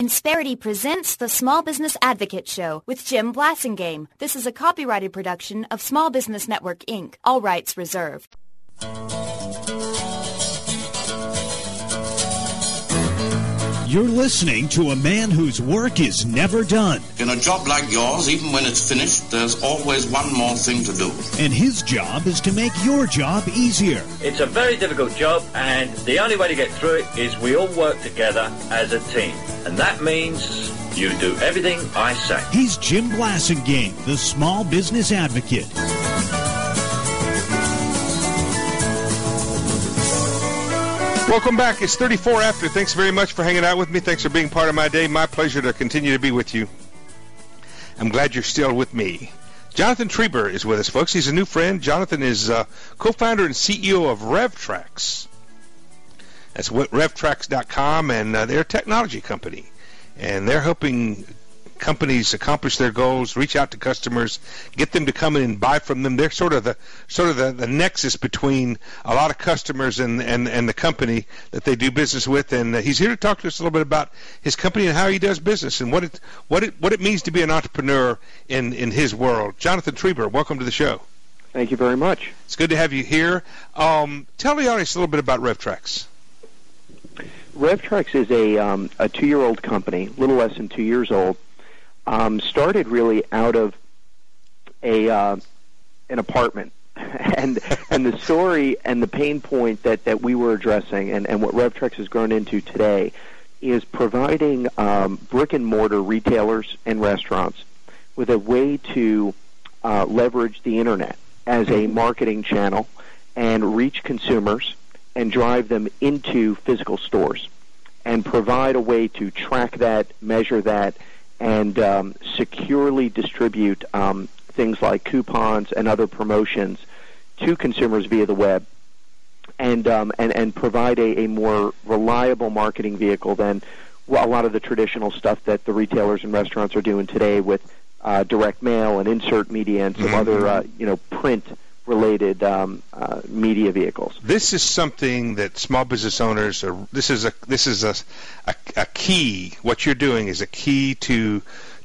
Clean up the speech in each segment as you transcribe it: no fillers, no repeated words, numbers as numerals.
Insperity presents the Small Business Advocate Show with Jim Blasingame. This is a copyrighted production of Small Business Network, Inc. All rights reserved. You're listening to a man whose work is never done. In a job like yours, even when it's finished, there's always one more thing to do. And his job is to make your job easier. It's a very difficult job, and the only way to get through it is we all work together as a team. And that means you do everything I say. He's Jim Blasingame, the Small Business Advocate. Welcome back. It's 34 after. Thanks very much for hanging out with me. Thanks for being part of my day. My pleasure to continue to be with you. I'm glad you're still with me. Jonathan Trieber is with us, folks. He's a new friend. Jonathan is co-founder and CEO of RevTrax. That's RevTrax.com, and they're a technology company. And they're helping companies accomplish their goals, reach out to customers, get them to come in and buy from them. They're sort of the nexus between a lot of customers and the company that they do business with. And he's here to talk to us a little bit about his company and how he does business and what it means to be an entrepreneur in his world. Jonathan Trieber, welcome to the show. Thank you very much. It's good to have you here. Tell the audience a little bit about RevTrax. RevTrax is a 2-year-old company, a little less than 2 years old. Started really out of an apartment, and the story and the pain point that we were addressing, and what RevTrax has grown into today, is providing brick and mortar retailers and restaurants with a way to leverage the internet as a marketing channel and reach consumers and drive them into physical stores, and provide a way to track that, measure that, and securely distribute things like coupons and other promotions to consumers via the web, and provide a more reliable marketing vehicle than a lot of the traditional stuff that the retailers and restaurants are doing today with direct mail and insert media and some other print-related media vehicles. This is something that small business owners are. This is a key. What you're doing is a key to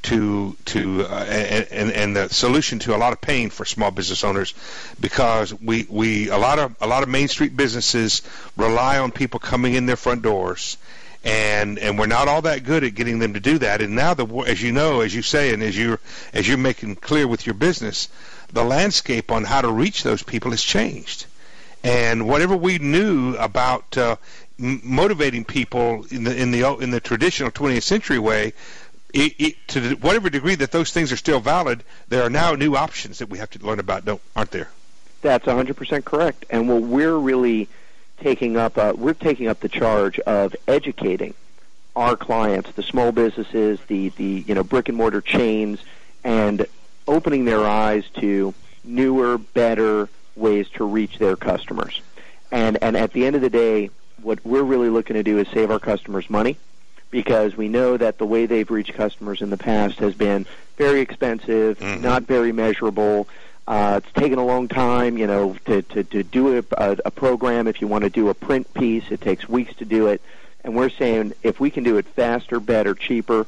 and the solution to a lot of pain for small business owners, because a lot of Main Street businesses rely on people coming in their front doors. And we're not all that good at getting them to do that. And now, as you know, as you say, and as you're making clear with your business, the landscape on how to reach those people has changed. And whatever we knew about motivating people in the traditional 20th century way, to whatever degree that those things are still valid, there are now new options that we have to learn about, aren't there? That's 100% correct. And what we're really taking up the charge of educating our clients, the small businesses, the brick and mortar chains, and opening their eyes to newer, better ways to reach their customers. And at the end of the day, what we're really looking to do is save our customers money, because we know that the way they've reached customers in the past has been very expensive, not very measurable. It's taken a long time, to do a program. If you want to do a print piece, it takes weeks to do it. And we're saying if we can do it faster, better, cheaper,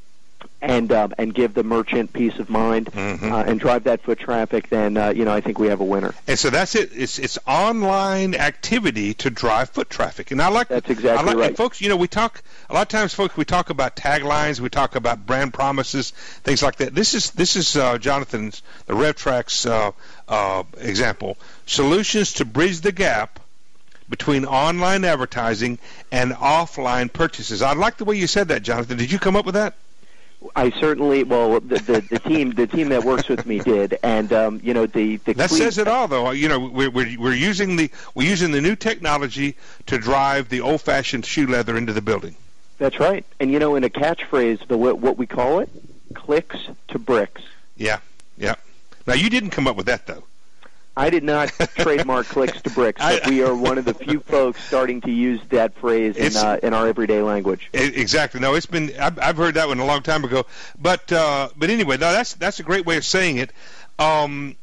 and give the merchant peace of mind and drive that foot traffic, then I think we have a winner. And so that's it. It's online activity to drive foot traffic, and that's exactly right. And folks, we talk a lot of times. Folks, we talk about taglines, we talk about brand promises, things like that. This is Jonathan's the RevTrax example: solutions to bridge the gap between online advertising and offline purchases. I like the way you said that, Jonathan. Did you come up with that? I certainly, the team that works with me did, and that says it all, though. We're using the new technology to drive the old-fashioned shoe leather into the building. That's right, and in a catchphrase, what we call it, clicks to bricks. Yeah. Now you didn't come up with that, though. I did not trademark clicks to bricks, but we are one of the few folks starting to use that phrase in our everyday language. Exactly. No, I've heard that one a long time ago. But anyway, no, that's a great way of saying it. How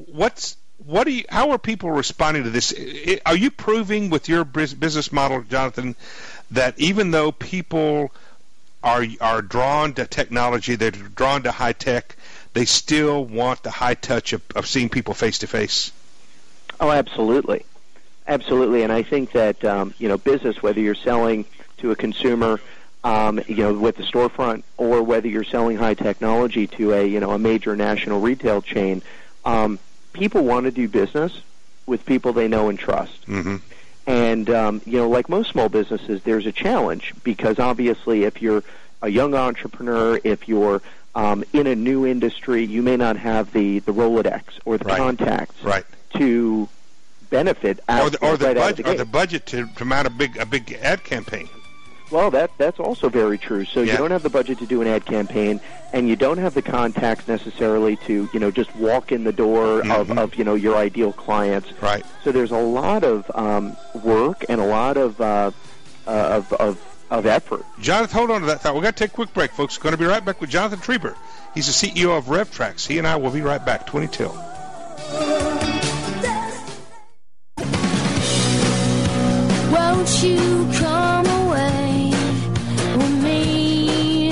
are people responding to this? Are you proving with your business model, Jonathan, that even though people are drawn to technology. They're drawn to high tech. They still want the high touch of seeing people face to face. Oh, absolutely. Absolutely. And I think that, business, whether you're selling to a consumer, with the storefront, or whether you're selling high technology to a major national retail chain, people want to do business with people they know and trust. Mm-hmm. And, like most small businesses, there's a challenge because obviously if you're a young entrepreneur, if you're in a new industry, you may not have the Rolodex or the contacts to benefit or the budget to mount a big ad campaign. Well, that's also very true. So you don't have the budget to do an ad campaign, and you don't have the contacts necessarily to just walk in the door of your ideal clients. Right. So there's a lot of work and a lot of effort. Jonathan, hold on to that thought. We've got to take a quick break, folks. We're going to be right back with Jonathan Trieber. He's the CEO of RevTrax. He and I will be right back. 20 till. Won't you come away with me?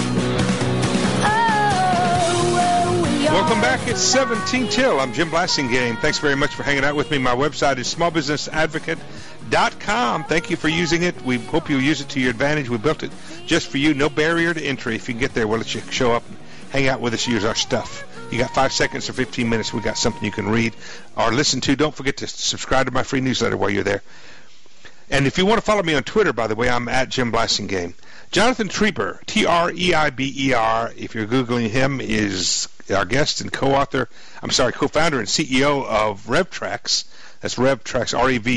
Welcome back. It's 17 till. I'm Jim Blasingame. Thanks very much for hanging out with me. My website is smallbusinessadvocate.com. Thank you for using it. We hope you'll use it to your advantage. We built it just for you. No barrier to entry. If you can get there, we'll let you show up and hang out with us, use our stuff. You got 5 seconds or 15 minutes. We got something you can read or listen to. Don't forget to subscribe to my free newsletter while you're there. And if you want to follow me on Twitter, by the way, I'm at Jim Blasingame. Jonathan Trieber, Treiber, if you're Googling him, is our guest and co-founder and CEO of RevTrax. That's RevTrax,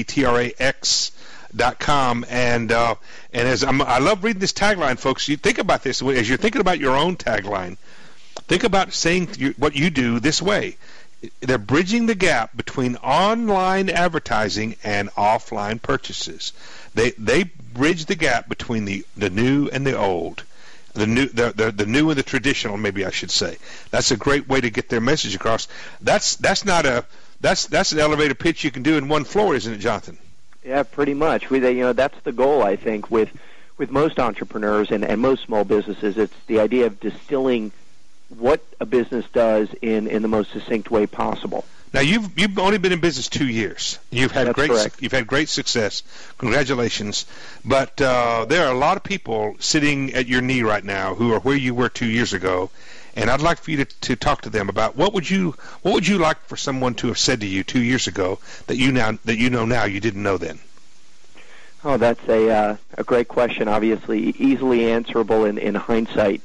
RevTrax.com. And as I love reading this tagline, folks. You think about this as you're thinking about your own tagline. Think about saying what you do this way. They're bridging the gap between online advertising and offline purchases. They bridge the gap between the new and the old, the new and the traditional. Maybe I should say. That's a great way to get their message across. That's an elevator pitch you can do in one floor, isn't it, Jonathan? Yeah, pretty much. That's the goal, I think, with most entrepreneurs and most small businesses. It's the idea of distilling what a business does in the most succinct way possible. Now you've only been in business 2 years. You've had great success. Congratulations. But there are a lot of people sitting at your knee right now who are where you were 2 years ago, and I'd like for you to talk to them about what would you like for someone to have said to you 2 years ago that you know now you didn't know then. Oh, that's a great question. Obviously, easily answerable in hindsight.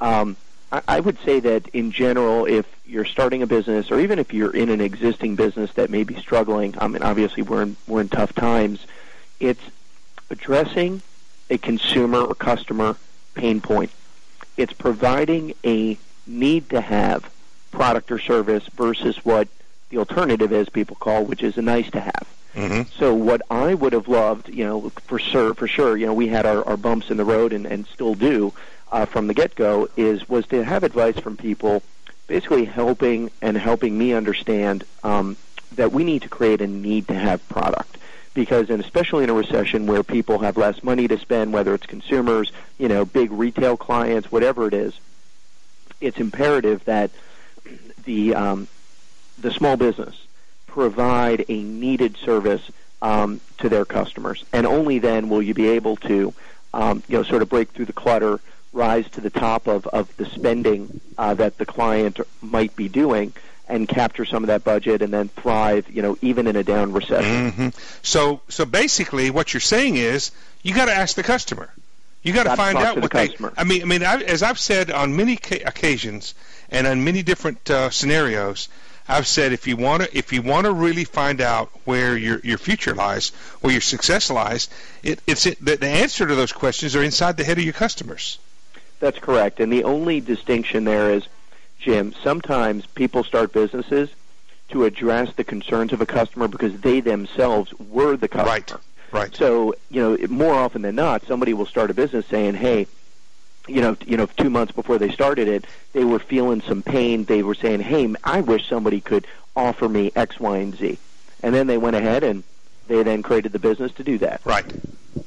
I would say that in general, if you're starting a business, or even if you're in an existing business that may be struggling, obviously we're in tough times. It's addressing a consumer or customer pain point. It's providing a need-to-have product or service versus what the alternative is, people call, which is a nice-to-have. Mm-hmm. So what I would have loved, for sure, we had our bumps in the road and still do. From the get-go was to have advice from people basically helping me understand that we need to create a need-to-have product. Because, and especially in a recession where people have less money to spend, whether it's consumers, big retail clients, whatever it is, it's imperative that the small business provide a needed service to their customers. And only then will you be able to sort of break through the clutter, rise to the top of the spending that the client might be doing, and capture some of that budget, and then thrive, even in a down recession. Mm-hmm. So basically, what you're saying is you got to ask the customer. You got to find out what they. As I've said on many occasions and on many different scenarios, I've said if you want to really find out where your future lies, where your success lies, the answer to those questions are inside the head of your customers. That's correct. And the only distinction there is, Jim, sometimes people start businesses to address the concerns of a customer because they themselves were the customer. Right. So, more often than not, somebody will start a business saying, hey, 2 months before they started it, they were feeling some pain. They were saying, hey, I wish somebody could offer me X, Y, and Z. And then they went ahead and they then created the business to do that. Right.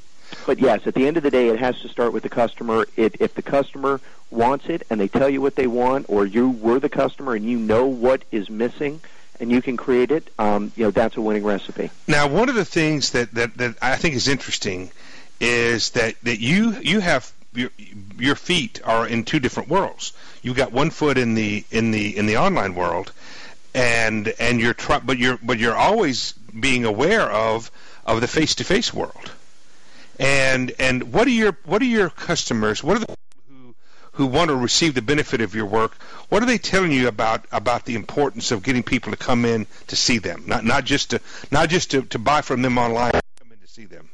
But yes, at the end of the day, it has to start with the customer. If the customer wants it and they tell you what they want, or you were the customer and you know what is missing, and you can create it, that's a winning recipe. Now, one of the things that I think is interesting is that you have your feet are in two different worlds. You've got one foot in the online world, and you're always being aware of the face-to-face world. And what are your customers? What are the people who want to receive the benefit of your work? What are they telling you about the importance of getting people to come in to see them, not just to buy from them online, but come in to see them?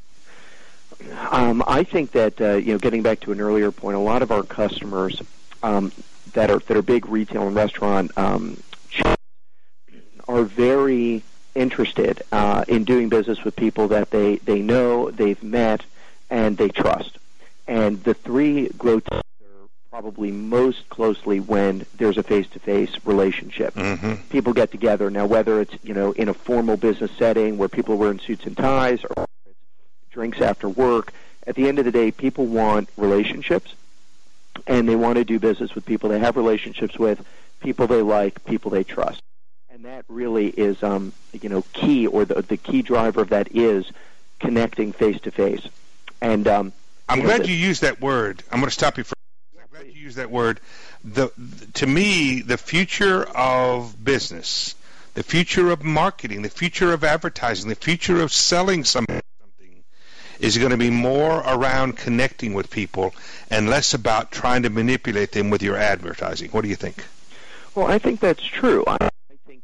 I think that getting back to an earlier point, a lot of our customers that are big retail and restaurant chains are very interested in doing business with people that they know, they've met, and they trust. And the three grow together probably most closely when there's a face-to-face relationship. Mm-hmm. People get together. Now, whether it's in a formal business setting where people are wearing suits and ties, or drinks after work, at the end of the day, people want relationships, and they want to do business with people they have relationships with, people they like, people they trust. And that really is, key, or the key driver of that is connecting face-to-face. And I'm glad you used that word. I'm going to stop you for a second. I'm glad you used that word. To me, the future of business, the future of marketing, the future of advertising, the future of selling something is going to be more around connecting with people and less about trying to manipulate them with your advertising. What do you think? Well, I think that's true. I think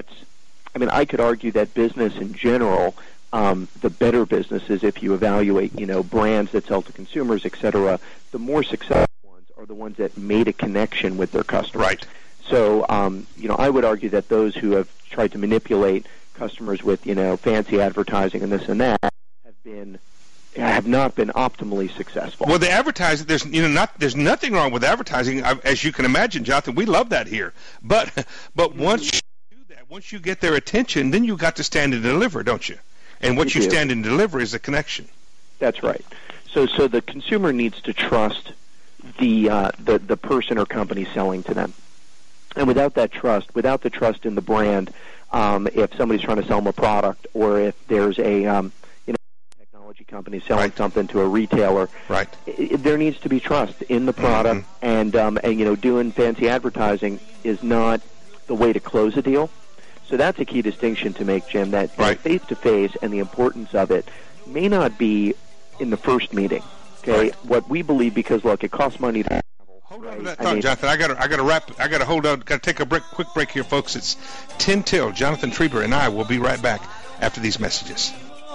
I could argue that business in general, the better businesses, if you evaluate, brands that sell to consumers, et cetera, the more successful ones are the ones that made a connection with their customers. Right. So, I would argue that those who have tried to manipulate customers with, fancy advertising and this and that have not been optimally successful. Well, the advertising, there's nothing wrong with advertising, as you can imagine, Jonathan. We love that here. But once you do that, once you get their attention, then you got to stand and deliver, don't you? And what you stand and deliver is a connection. That's right. So the consumer needs to trust the person or company selling to them. And without the trust in the brand, if somebody's trying to sell them a product, or if there's a technology company selling something to a retailer, there needs to be trust in the product. Mm-hmm. And doing fancy advertising is not the way to close a deal. So that's a key distinction to make, Jim, that face-to-face and the importance of it may not be in the first meeting. Okay, right. What we believe, because look, it costs money to travel. Hold on to that thought, Jonathan. I got to hold on. Got to take a quick break here, folks. It's 10 till. Jonathan Trieber and I will be right back after these messages.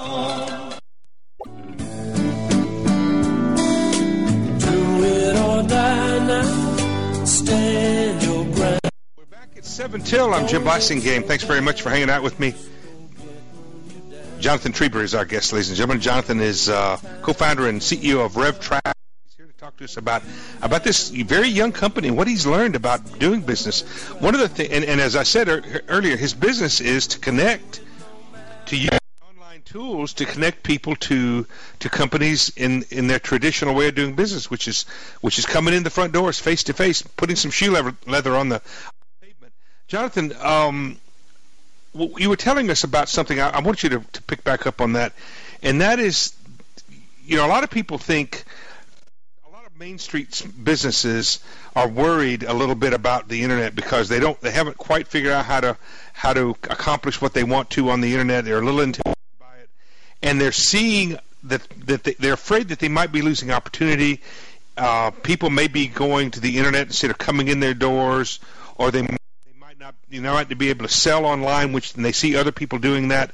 Do it or die now. Stand your ground. It's 7 till. I'm Jim Blasingame. Thanks very much for hanging out with me. Jonathan Trieber is our guest, ladies and gentlemen. Jonathan is co-founder and CEO of RevTrack. He's here to talk to us about this very young company and what he's learned about doing business. One of the things, and as I said earlier, his business is to connect, to use online tools to connect people to companies in their traditional way of doing business, which is coming in the front doors face to face, putting some shoe leather on the pavement. Jonathan, you were telling us about something. I want you to pick back up on that, and that is, a lot of people think, a lot of Main Street businesses are worried a little bit about the internet because they haven't quite figured out how to accomplish what they want to on the internet. They're a little intimidated by it, and they're seeing that they're afraid that they might be losing opportunity. People may be going to the internet instead of coming in their doors, or they might be able to sell online, which they see other people doing that.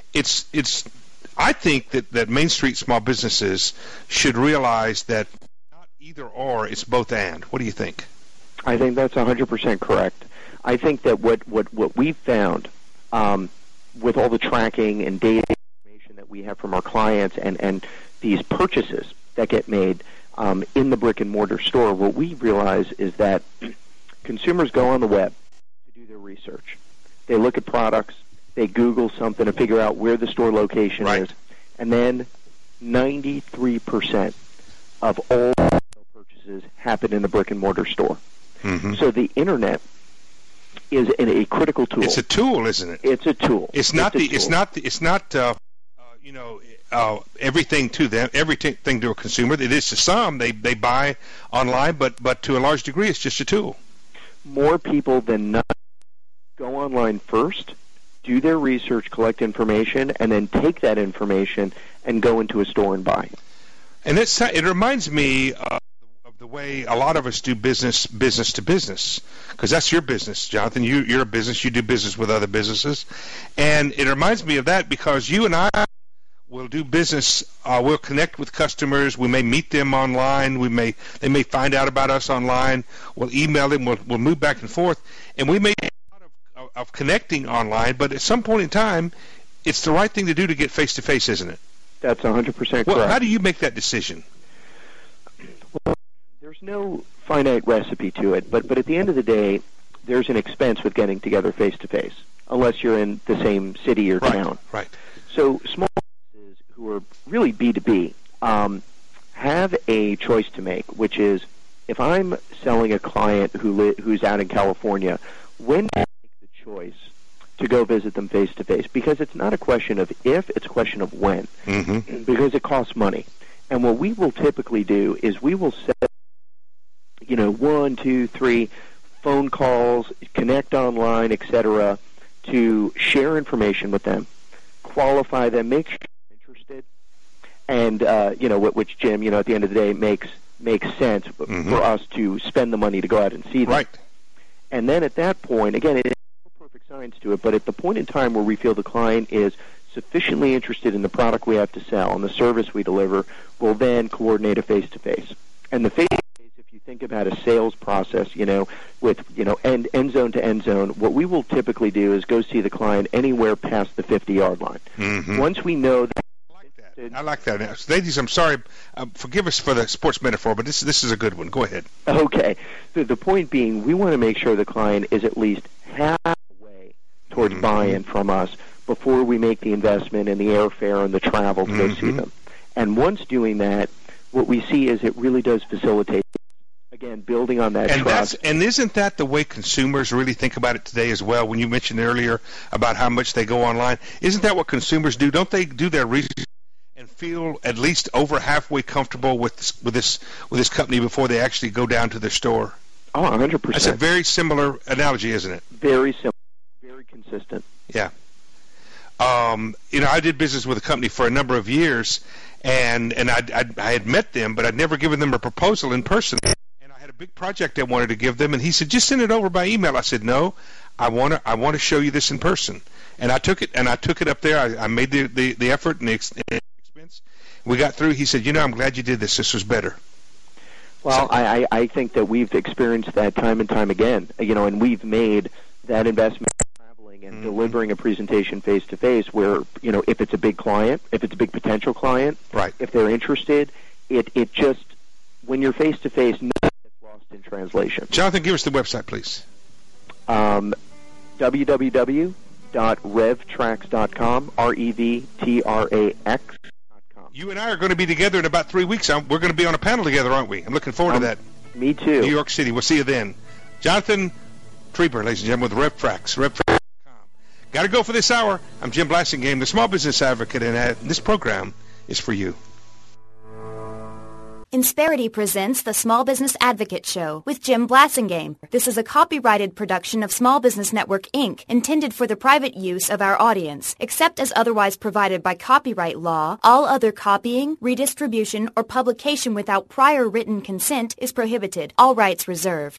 I think that Main Street small businesses should realize that not either or, it's both and. What do you think? I think that's 100% correct. I think that what we've found with all the tracking and data information that we have from our clients and these purchases that get made in the brick and mortar store, what we realize is that consumers go on the web to do their research. They look at products, they Google something to figure out where the store location is, and then 93% of all purchases happen in the brick-and-mortar store. Mm-hmm. So the Internet is a critical tool. It's a tool, isn't it? It's a tool. It's not everything to them, everything to a consumer. It is to some. They buy online, but to a large degree, it's just a tool. More people than not go online first, do their research, collect information, and then take that information and go into a store and buy. And it reminds me of the way a lot of us do business to business, because that's your business, Jonathan. You're a business. You do business with other businesses. And it reminds me of that because you and I will do business. We'll connect with customers. We may meet them online. They may find out about us online. We'll email them. We'll move back and forth. And we may do a lot of connecting online, but at some point in time, it's the right thing to do to get face-to-face, isn't it? That's 100% correct. Well, how do you make that decision? Well, there's no finite recipe to it, but at the end of the day, there's an expense with getting together face-to-face, unless you're in the same city or town. Right. So small businesses who are really B2B have a choice to make, which is if I'm selling a client who's out in California, when do I make the choice to go visit them face-to-face? Because it's not a question of if, it's a question of when, because it costs money. And what we will typically do is we will set 1, 2, 3 phone calls, connect online, etc., to share information with them, qualify them, make sure they're interested, and which, Jim, at the end of the day makes sense for us to spend the money to go out and see them. Right. And then at that point, again, it is no perfect science to it, but at the point in time where we feel the client is sufficiently interested in the product we have to sell and the service we deliver, we'll then coordinate a face-to-face. And the face-to-face, if you think about a sales process, with end zone to end zone, what we will typically do is go see the client anywhere past the 50-yard line. Once we know that. I like that. Ladies, I'm sorry. Forgive us for the sports metaphor, but this is a good one. Go ahead. Okay. The point being, we want to make sure the client is at least halfway towards buy-in from us before we make the investment in the airfare and the travel to go see them. And once doing that, what we see is it really does facilitate, again, building on that trust. And isn't that the way consumers really think about it today as well? When you mentioned earlier about how much they go online, isn't that what consumers do? Don't they do their research and feel at least over halfway comfortable with this company before they actually go down to their store? Oh, 100%. That's a very similar analogy, isn't it? Very similar. Very consistent. Yeah. I did business with a company for a number of years, and I had met them, but I'd never given them a proposal in person. And I had a big project I wanted to give them, and he said, "Just send it over by email." I said, "No, I want to show you this in person." And I took it up there. I made the effort and the expense. We got through. He said, "I'm glad you did this. This was better." Well, I think that we've experienced that time and time again, and we've made that investment in traveling and delivering a presentation face-to-face where, if it's a big client, if it's a big potential client, right, if they're interested, it just, when you're face-to-face, nothing gets lost in translation. Jonathan, give us the website, please. www.revtrax.com, REVTRAX.com. You and I are going to be together in about 3 weeks. We're going to be on a panel together, aren't we? I'm looking forward to that. Me too. New York City. We'll see you then. Jonathan Trieber, ladies and gentlemen, with RevTrax. RevTrax.com. Got to go for this hour. I'm Jim Blassingame, the Small Business Advocate, and this program is for you. Insperity presents the Small Business Advocate Show with Jim Blassingame. This is a copyrighted production of Small Business Network, Inc., intended for the private use of our audience. Except as otherwise provided by copyright law, all other copying, redistribution, or publication without prior written consent is prohibited. All rights reserved.